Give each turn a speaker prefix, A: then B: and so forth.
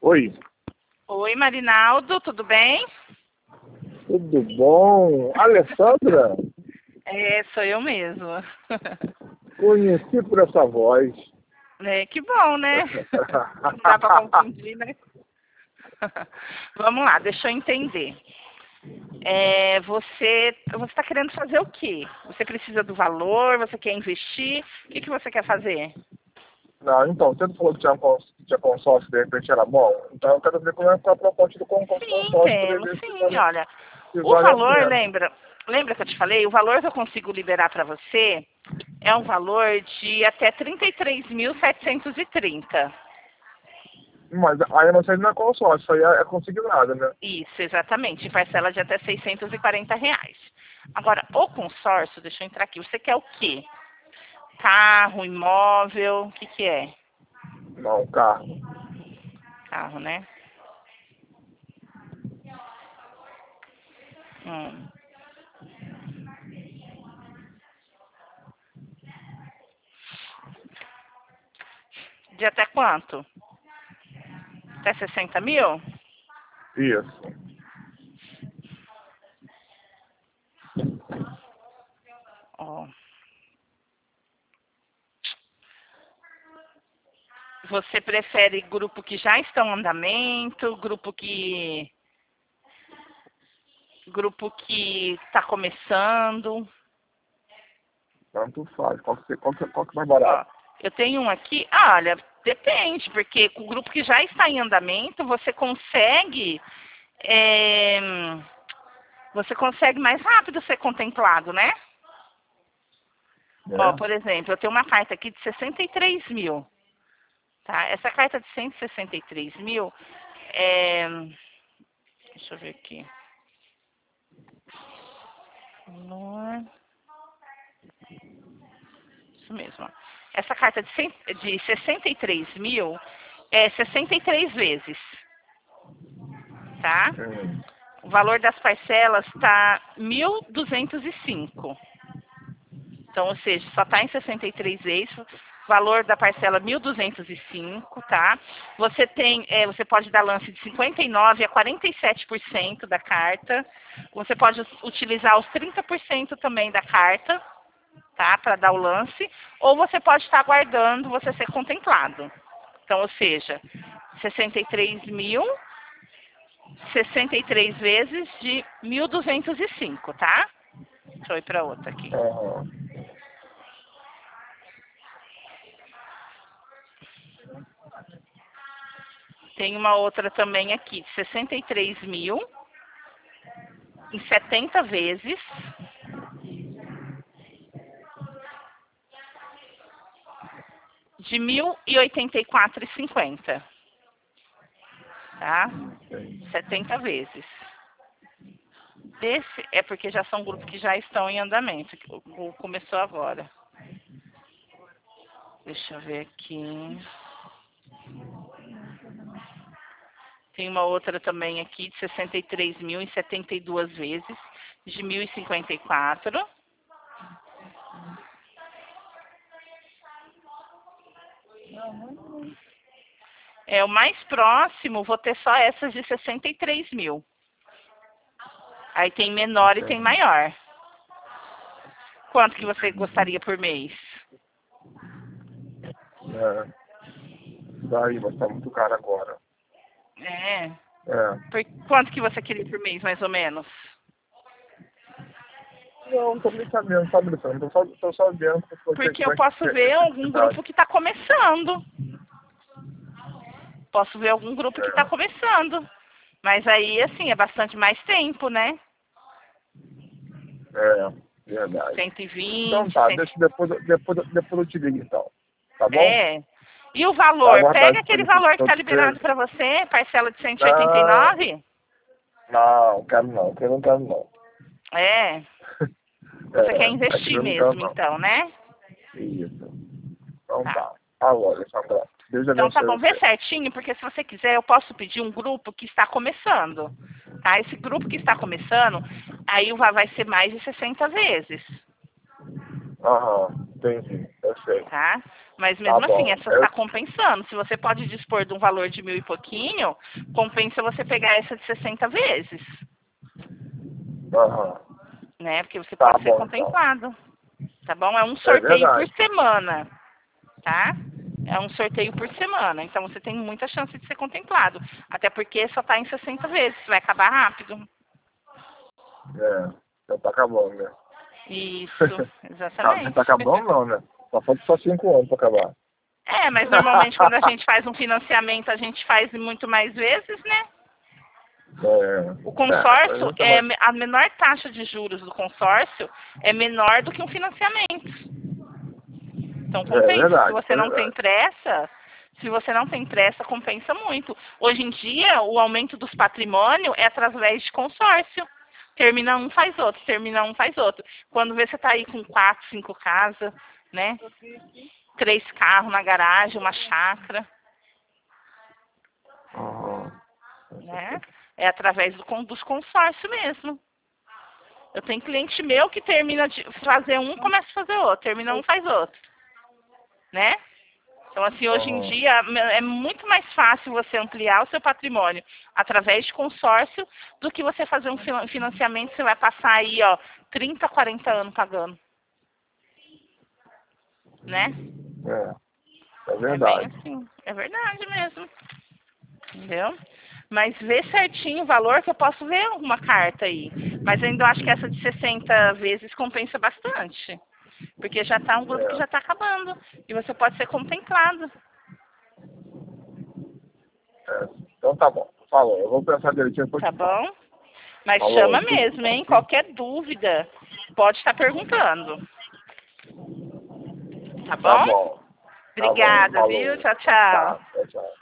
A: Oi,
B: Oi, Marinaldo, tudo bem?
A: tudo bom? Alessandra,
B: É, sou eu mesmo.
A: conheci por essa voz.
B: É, que bom, né? Não dá para confundir, né? Vamos lá, deixa eu entender. Você está querendo fazer o quê? Você precisa do valor? Você quer investir? O que você quer fazer?
A: Não, então, você não falou que tinha consórcio, de repente era bom? Então eu quero ver como é que tá a proposta do
B: Sim,
A: consórcio para
B: temos,
A: ver
B: sim. Olha,
A: se
B: o
A: vale a
B: valor,
A: pena.
B: lembra que eu te falei? O valor que eu consigo liberar para você é um valor de até 33.730.
A: Mas aí eu não sei se não é consórcio, isso aí é consignado, né?
B: Isso, exatamente, em parcela de até R$ 640. Agora, o consórcio, deixa eu entrar aqui, você quer o quê? Carro, imóvel, o que que é?
A: Não, carro.
B: Carro, né? Hum. De até quanto? Até 60 mil?
A: Isso.
B: Ó. Você prefere grupo que já está em andamento, grupo que está começando?
A: Tanto faz. Qual que é mais
B: Ó,
A: barato?
B: eu tenho um aqui, olha, depende, porque com o grupo que já está em andamento, é, você consegue mais rápido ser contemplado, né? Ó,
A: Né?
B: por exemplo, eu tenho uma carta aqui de 63 mil, tá? Essa carta de 163 mil, é, deixa eu ver aqui. Valor. Isso mesmo, ó. Essa carta de 63 mil é 63 vezes, tá?
A: Hum,
B: O valor das parcelas está 1.205. Então, ou seja, só está em 63 vezes. Valor da parcela 1.205, tá? Você pode dar lance de 59% a 47% da carta. Você pode utilizar os 30% também da carta, tá? Para dar o lance. Ou você pode estar aguardando você ser contemplado. Então, ou seja, 63 mil, 63 vezes de 1.205, tá? Deixa eu ir para outra aqui.
A: aham.
B: Tem uma outra também aqui, de 63 mil, em 70 vezes, de 1.084,50, tá? 70 vezes. Esse é porque já são grupos que já estão em andamento, que começou agora. Deixa eu ver aqui. Tem uma outra também aqui, de 63 mil, em 72 vezes, de 1.054. O mais próximo, vou ter só essas de 63 mil. Aí tem menor e tem
A: Entendi.
B: maior. Quanto que você gostaria por mês?
A: É, daí vai estar muito caro agora.
B: É.
A: É.
B: Quanto que você queria por mês, mais ou menos?
A: Não, tô nem sabendo, sabe, Alessandra? Tô só vendo
B: Porque eu posso ver algum
A: tá.
B: grupo que está começando. Posso ver algum grupo que está começando. Mas aí, assim, é bastante mais tempo, né?
A: Verdade. Então
B: 120,
A: tá,
B: 100...
A: depois eu te ligo então. Tá bom?
B: É. E o
A: Tá,
B: valor?
A: aguardar
B: Pega
A: esse
B: aquele valor que está liberado
A: telefone.
B: para você, parcela de
A: Não,
B: 189?
A: não, quero não, eu não quero não.
B: É. Você quer
A: Aqui
B: investir
A: eu não quero
B: mesmo,
A: não.
B: então, né?
A: Isso. Então
B: Tá.
A: tá. Alô, Alessandra. Deus
B: Então tá
A: abençoe
B: bom, vê
A: você.
B: certinho, porque se você quiser, eu posso pedir um grupo que está começando. Tá? Esse grupo que está começando, aí vai ser mais de 60 vezes,
A: Aham, entendi. Eu sei.
B: tá? Mas mesmo
A: bom.
B: assim, essa está compensando. Se você pode dispor de um valor de 1.000 e pouquinho, compensa você pegar essa de 60 vezes.
A: Aham.
B: Né? Porque você
A: Tá
B: pode ser
A: bom,
B: contemplado. Tá bom? É um sorteio por
A: verdade.
B: semana. Tá? É um sorteio por semana. Então você tem muita chance de ser contemplado. Até porque só está em 60 vezes. Vai acabar rápido.
A: Já tá acabando, né?
B: Isso, exatamente.
A: Tá acabando não, né? Só falta só 5 anos pra acabar.
B: Mas normalmente quando a gente faz um financiamento, a gente faz muito mais vezes, né? O consórcio, a menor taxa de juros do consórcio é menor do que um financiamento. Então compensa.
A: Verdade,
B: Se você não tem pressa, compensa muito. Hoje em dia, o aumento dos patrimônios é através de consórcio. Termina um, faz outro, termina um, faz outro. Quando vê, você tá aí com 4, 5 casas, né? 3 carros na garagem, uma chácara. Né? É através dos consórcios mesmo. Eu tenho cliente meu que termina de fazer um, começa a fazer outro. Termina um, faz outro. Né? Então, assim, hoje em dia é muito mais fácil você ampliar o seu patrimônio através de consórcio do que você fazer um financiamento. Você vai passar aí, ó, 30, 40 anos pagando. Né?
A: É verdade.
B: É bem assim. É verdade mesmo. Entendeu? Mas vê certinho o valor que eu posso ver uma carta aí. Mas ainda acho que essa de 60 vezes compensa bastante. Porque já tá um grupo que já está acabando. E você pode ser contemplado.
A: Então tá bom. Falou. Eu vou pensar direitinho.
B: Tá bom? Mas
A: Falou.
B: Chama mesmo, hein? Qualquer dúvida, pode estar perguntando. Tá bom?
A: Tá bom.
B: Obrigada,
A: Falou.
B: viu? Tchau, tchau.
A: Tá, tchau.